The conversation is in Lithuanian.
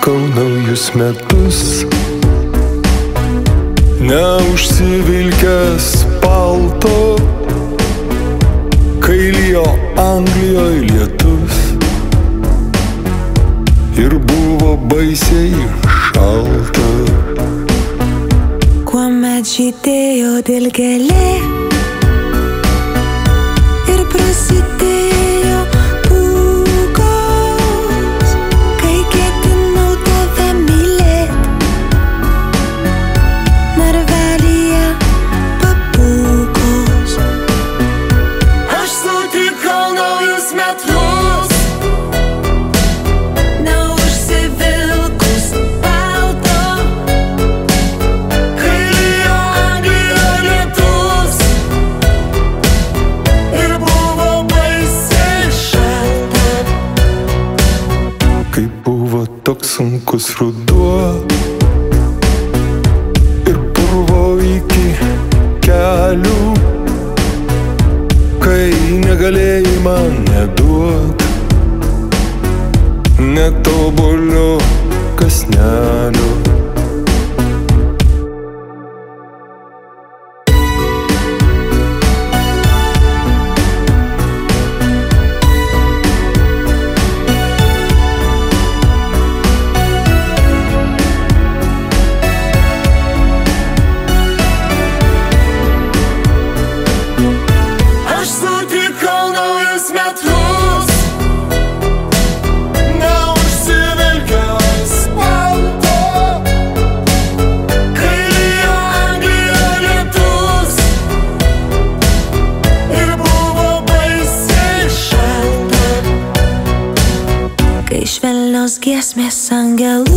sutikau naujus metus, neužsivilkęs palto, kai lijo Anglijoj lietus ir buvo baisiai šalta. Kuomet žydėjo dilgėlė ir prasidėjo pūgos, kai ketinau tave mylėt, narvelyje papūgos. Aš sutikau naujus metus, neužsivilkus palto, kai lijo Anglijoj lietus ir buvo baisiai šalta. Kai buvo toks sunkus ruduo ir purvo iki kelių, kai negalėjai man neduot net obuolio kąsnelio. Aš sutikau naujus metus, neužsivilkęs palto, kai lijo Anglijoj lietus ir buvo baisiai šalta. Kai švelnios giesmės angelų